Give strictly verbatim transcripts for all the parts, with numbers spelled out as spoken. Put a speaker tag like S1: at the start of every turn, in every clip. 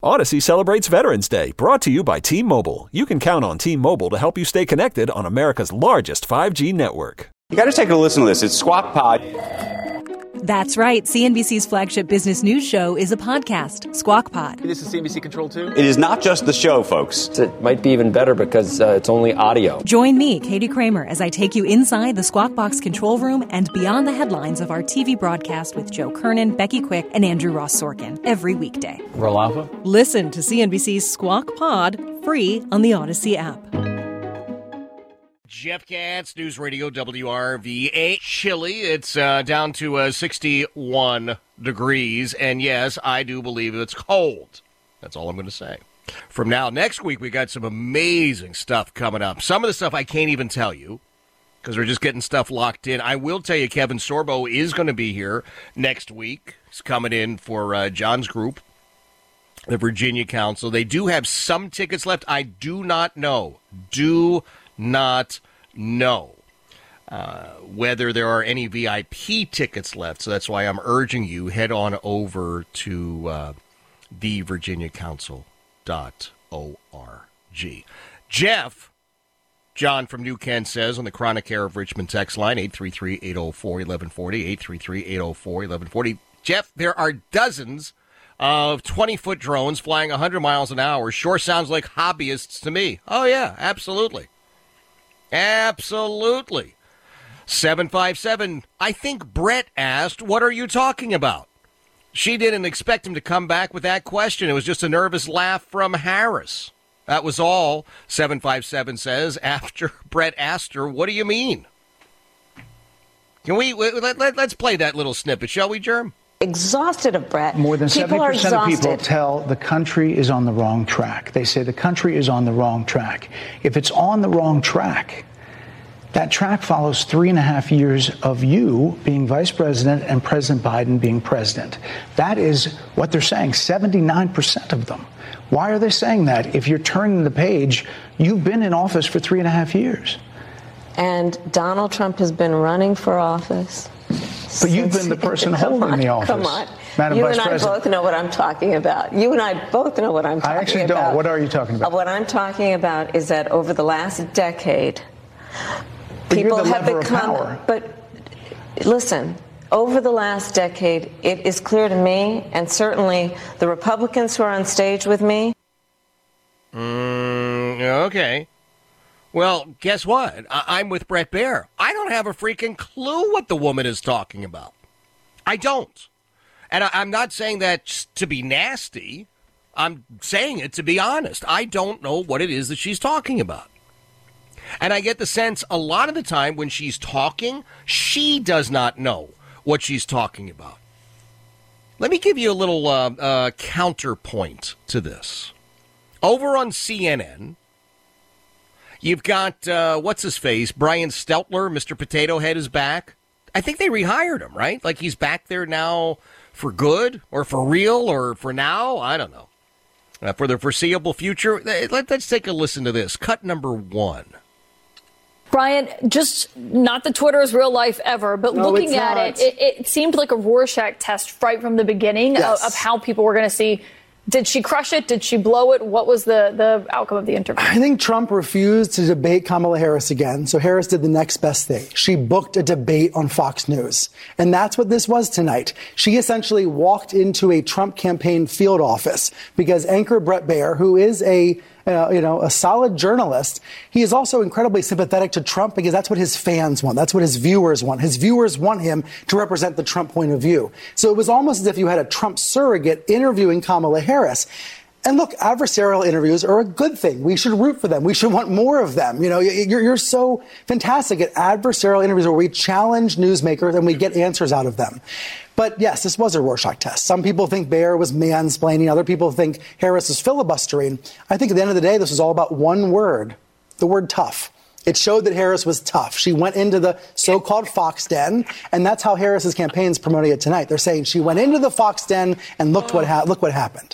S1: Odyssey celebrates Veterans Day, brought to you by T-Mobile. You can count on T-Mobile to help you stay connected on America's largest five G network.
S2: You got to take a listen to this. It's Squawk Pod.
S3: That's right. C N B C's flagship business news show is a podcast, Squawk Pod.
S4: This is C N B C Control two?
S2: It is not just the show, folks.
S5: It might be even better because uh, it's only audio.
S3: Join me, Katie Kramer, as I take you inside the Squawk Box control room and beyond the headlines of our T V broadcast with Joe Kernan, Becky Quick, and Andrew Ross Sorkin every weekday.
S5: Roll Alpha?
S3: Listen to C N B C's Squawk Pod free on the Odyssey app.
S6: Jeff Katz, News Radio W R V A. Chilly. It's uh, down to uh, sixty-one degrees. And yes, I do believe it's cold. That's all I'm going to say. From now, next week, we got some amazing stuff coming up. Some of the stuff I can't even tell you because we're just getting stuff locked in. I will tell you Kevin Sorbo is going to be here next week. He's coming in for uh, John's group, the Virginia Council. They do have some tickets left. I do not know. Do not know uh, whether there are any V I P tickets left. So that's why I'm urging you, head on over to uh, the virginia council dot org. Jeff, John from New Kent says on the Chronic Care of Richmond text line, eight three three, eight oh four, eleven forty, eight three three, eight oh four, eleven forty. Jeff, there are dozens of twenty-foot drones flying one hundred miles an hour. Sure sounds like hobbyists to me. Oh, yeah, absolutely. Absolutely. seven five seven, I think Brett asked, what are you talking about? She didn't expect him to come back with that question. It was just a nervous laugh from Harris. That was all, seven five seven says, after Brett asked her, what do you mean? Can we, let, let, let's play that little snippet, shall we, Jerm?
S7: Exhausted of Brett.
S8: More than
S7: people
S8: seventy percent of people
S7: exhausted.
S8: tell the country is on the wrong track. They say the country is on the wrong track. If it's on the wrong track, that track follows three and a half years of you being vice president and President Biden being president. That is what they're saying, seventy-nine percent of them. Why are they saying that? If you're turning the page, you've been in office for three and a half years.
S7: And Donald Trump has been running for office.
S8: But you've been the person holding
S7: on,
S8: the office.
S7: Come on.
S8: Madam
S7: you
S8: Vice
S7: and I
S8: President.
S7: both know what I'm talking about. You and I both know what I'm talking about.
S8: I actually don't. What are you talking about?
S7: Uh, what I'm talking about is that over the last decade,
S8: but
S7: people
S8: you're the
S7: have
S8: lever
S7: become.
S8: Of power.
S7: But listen, over the last decade, it is clear to me, and certainly the Republicans who are on stage with me.
S6: Mm, okay. Well, guess what? I- I'm with Brett Baer. I don't have a freaking clue what the woman is talking about. I don't. And I- I'm not saying that just to be nasty. I'm saying it to be honest. I don't know what it is that she's talking about. And I get the sense a lot of the time when she's talking, she does not know what she's talking about. Let me give you a little uh, uh, counterpoint to this. Over on C N N, you've got, uh, what's his face, Brian Steltner, Mister Potato Head is back. I think they rehired him, right? Like he's back there now for good or for real or for now? I don't know. Uh, for the foreseeable future, let, let's take a listen to this. Cut number one.
S9: Brian, just not the Twitter's real life ever, but
S10: no,
S9: looking at
S10: not.
S9: it, it, it seemed like a Rorschach test right from the beginning
S10: yes.
S9: of, of how people were going to see. Did she crush it? Did she blow it? What was the, the outcome of the interview?
S10: I think Trump refused to debate Kamala Harris again. So Harris did the next best thing. She booked a debate on Fox News. And that's what this was tonight. She essentially walked into a Trump campaign field office because anchor Brett Baer, who is a Uh, you know, a solid journalist. He is also incredibly sympathetic to Trump because that's what his fans want. That's what his viewers want. His viewers want him to represent the Trump point of view. So it was almost as if you had a Trump surrogate interviewing Kamala Harris. And look, adversarial interviews are a good thing. We should root for them. We should want more of them. You know, you're, you're so fantastic at adversarial interviews where we challenge newsmakers and we get answers out of them. But yes, this was a Rorschach test. Some people think Baer was mansplaining. Other people think Harris was filibustering. I think at the end of the day, this was all about one word, the word tough. It showed that Harris was tough. She went into the so-called Fox den, and that's how Harris's campaign is promoting it tonight. They're saying she went into the Fox den and looked what ha- look what happened.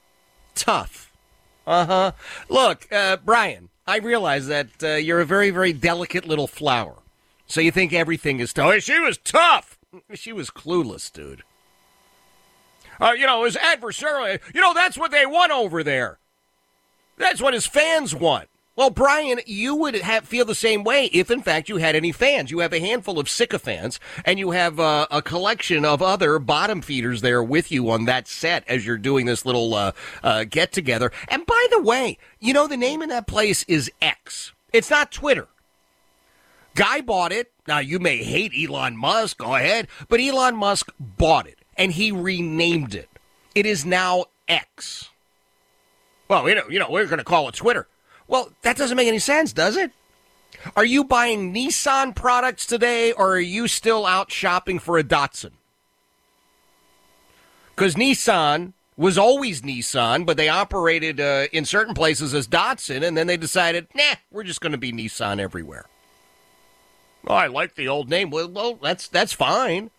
S6: Tough. Uh-huh. Look, uh, Brian, I realize that uh, you're a very, very delicate little flower. So you think everything is tough. She was tough. She was clueless, dude. Uh, you know, his adversary, you know, that's what they want over there. That's what his fans want. Well, Brian, you would have, feel the same way if, in fact, you had any fans. You have a handful of sycophants, and you have uh, a collection of other bottom feeders there with you on that set as you're doing this little uh, uh, get-together. And by the way, you know, the name of that place is X. It's not Twitter. Guy bought it. Now, you may hate Elon Musk. Go ahead. But Elon Musk bought it, and he renamed it. It is now X. Well, you know, you know, we're going to call it Twitter. Well, that doesn't make any sense, does it? Are you buying Nissan products today, or are you still out shopping for a Datsun? Because Nissan was always Nissan, but they operated uh, in certain places as Datsun, and then they decided, nah, we're just going to be Nissan everywhere. Well, I like the old name. Well, well that's that's fine.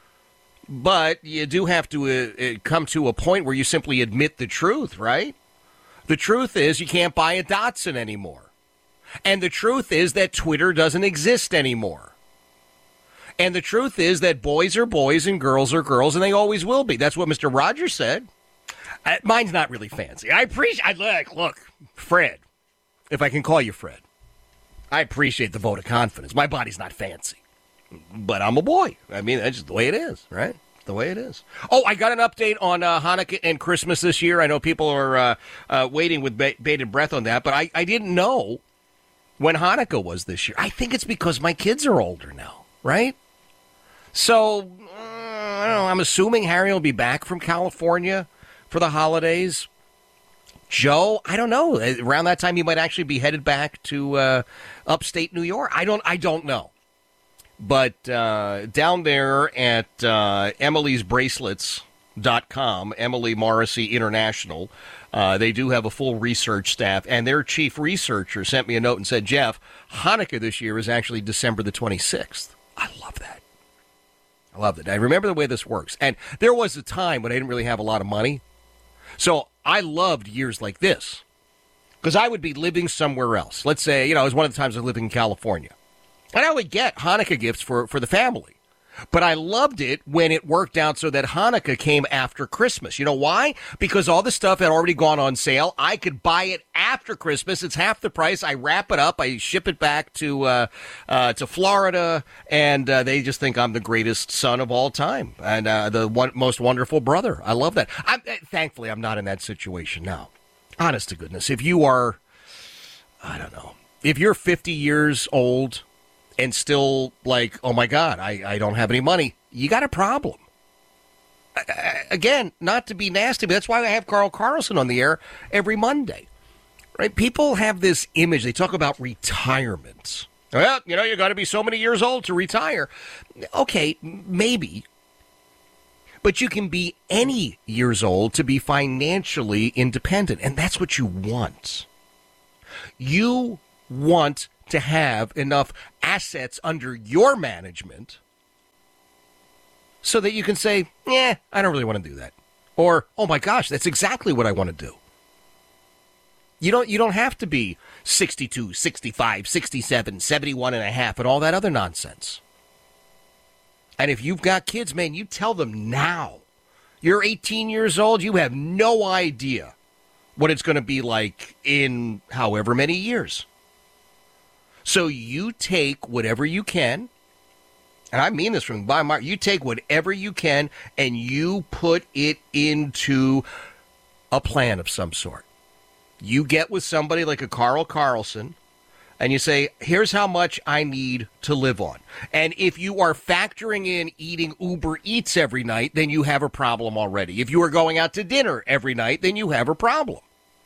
S6: But you do have to uh, come to a point where you simply admit the truth, right? The truth is you can't buy a Datsun anymore. And the truth is that Twitter doesn't exist anymore. And the truth is that boys are boys and girls are girls, and they always will be. That's what Mister Rogers said. Uh, mine's not really fancy. I appreciate, I look, look, Fred, if I can call you Fred, I appreciate the vote of confidence. My body's not fancy, but I'm a boy. I mean, that's just the way it is, right? The way it is. Oh, I got an update on uh, Hanukkah and Christmas this year. I know people are uh, uh, waiting with ba- bated breath on that, but I, I didn't know when Hanukkah was this year. I think it's because my kids are older now, right? So, uh, I don't know, I'm assuming Harry will be back from California for the holidays. Joe, I don't know. Around that time, he might actually be headed back to uh, upstate New York. I don't. I don't know. But uh, down there at uh, Emily's Bracelets dot com, Emily Morrissey International, uh, they do have a full research staff, and their chief researcher sent me a note and said, Jeff, Hanukkah this year is actually December the twenty-sixth. I love that. I love it. I remember the way this works. And there was a time when I didn't really have a lot of money, so I loved years like this because I would be living somewhere else. Let's say, you know, it was one of the times I was living in California. And I would get Hanukkah gifts for, for the family. But I loved it when it worked out so that Hanukkah came after Christmas. You know why? Because all the stuff had already gone on sale. I could buy it after Christmas. It's half the price. I wrap it up. I ship it back to uh, uh, to Florida. And uh, they just think I'm the greatest son of all time and uh, the one, most wonderful brother. I love that. I'm, thankfully, I'm not in that situation now. Honest to goodness. If you are, I don't know, if you're fifty years old and still like, oh, my God, I, I don't have any money, you got a problem. I, again, not to be nasty, but that's why I have Carl Carlson on the air every Monday. Right? People have this image. They talk about retirement. Well, you know, you got to be so many years old to retire. Okay, maybe. But you can be any years old to be financially independent, and that's what you want. You want to have enough assets under your management so that you can say, yeah, I don't really want to do that. Or, oh my gosh, that's exactly what I want to do. You don't, you don't have to be sixty-two, sixty-five, sixty-seven, seventy-one and a half and all that other nonsense. And if you've got kids, man, you tell them now. You're eighteen years old, you have no idea what it's going to be like in however many years. So you take whatever you can, and I mean this from the bottom of my heart, you take whatever you can and you put it into a plan of some sort. You get with somebody like a Carl Carlson, and you say, here's how much I need to live on. And if you are factoring in eating Uber Eats every night, then you have a problem already. If you are going out to dinner every night, then you have a problem.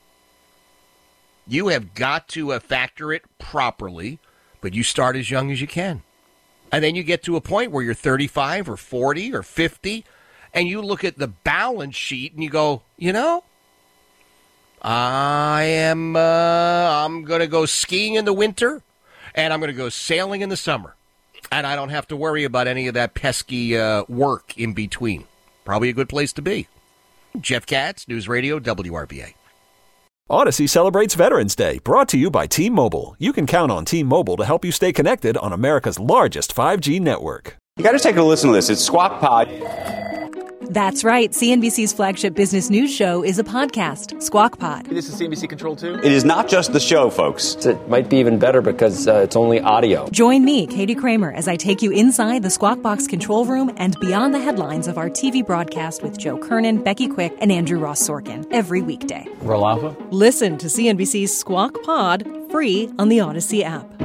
S6: You have got to uh, factor it properly, but you start as young as you can. And then you get to a point where you're thirty-five or forty or fifty, and you look at the balance sheet and you go, you know, I am, uh, I'm going to go skiing in the winter, and I'm going to go sailing in the summer. And I don't have to worry about any of that pesky uh, work in between. Probably a good place to be. Jeff Katz, News Radio, W R V A.
S1: Odyssey celebrates Veterans Day, brought to you by T-Mobile. You can count on T-Mobile to help you stay connected on America's largest five G network.
S2: You got to take a listen to this. It's Squawk Pod.
S3: That's right. C N B C's flagship business news show is a podcast, Squawk Pod.
S4: This is C N B C Control too?
S2: It is not just the show, folks.
S5: It might be even better because uh, it's only audio.
S3: Join me, Katie Kramer, as I take you inside the Squawk Box control room and beyond the headlines of our T V broadcast with Joe Kernan, Becky Quick, and Andrew Ross Sorkin every weekday.
S4: Roll Alpha?
S3: Listen to C N B C's Squawk Pod free on the Odyssey app.